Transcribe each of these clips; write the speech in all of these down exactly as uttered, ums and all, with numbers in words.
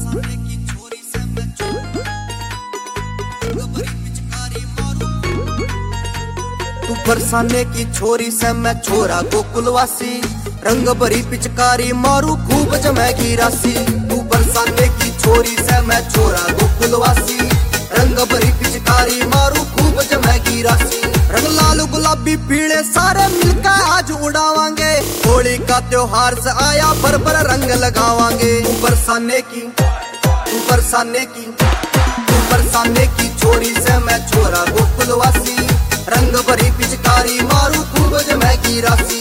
तू बरसाने की छोरी से मैं छोरा गोकुलवासी, रंग भरी पिचकारी मारू खूब जमेगी राशि। तू बरसाने की छोरी से मैं छोरा गोकुलवासी, रंग भरी पिचकारी मारू खूब जमेगी राशि। रंग लाल गुलाबी पीले सारे मिलकर आज उड़ावांगे, होली का त्योहार से आया भर भर रंग लगावांगे। तू बरसाने की तू बरसाने की तू बरसाने की छोरी से मैं छोरा गोकुलवासी, रंग भरी पिचकारी मारू खूब जमेगी राशि।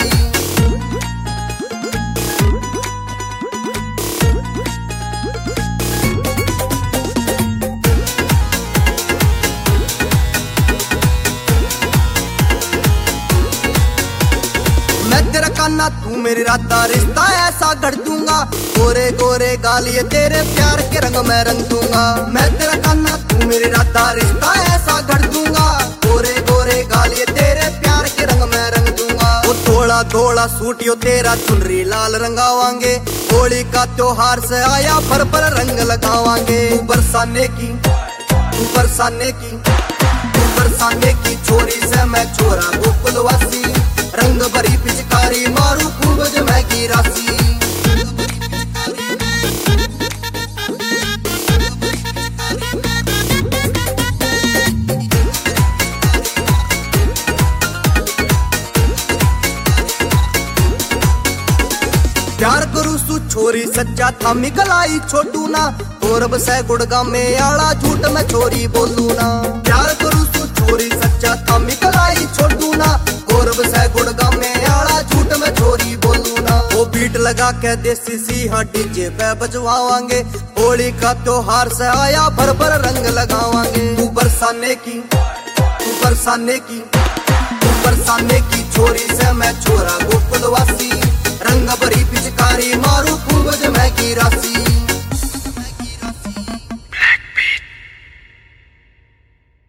मैं तेरा कान्हा तू मेरी राधा, रिश्ता ऐसा गढ़ दूंगा, गोरे गोरे गालिए तेरे प्यार के रंग में रंग दूंगा। मैं तेरा कान्हा तू मेरी राधा, रिश्ता ऐसा गढ़ दूंगा, गोरे गोरे गालिए तेरे प्यार के रंग में रंग दूंगा। वो थोड़ा थोड़ा सूटियो तेरा चुनरी लाल रंगावांगे, होली का त्योहार से आया भर भर रंग लगावांगे। तू बरसाने की तू बरसाने की तू बरसाने की छोरी से मैं छोरा गोकुलवासी, रंग भरी पिचकारी मारू खूब जमेगी राशि। प्यार करू सु छोरी सच्चा था मिगलाई छोटू ना, गौरव से गुड़गा में आड़ा झूठ में छोरी बोलू ना। प्यार करू सु छोरी सच्चा था मिगलाई छोटू ना, गौरव से गुड़गा में आड़ा झूठ में छोरी बोलू ना। वो बीट लगा के देसी सीहा डीजे पे बजवावांगे, होली का त्योहार से आया भर भर रंग लगावांगे। तू बरसाने की तू बरसाने की तू बरसाने की छोरी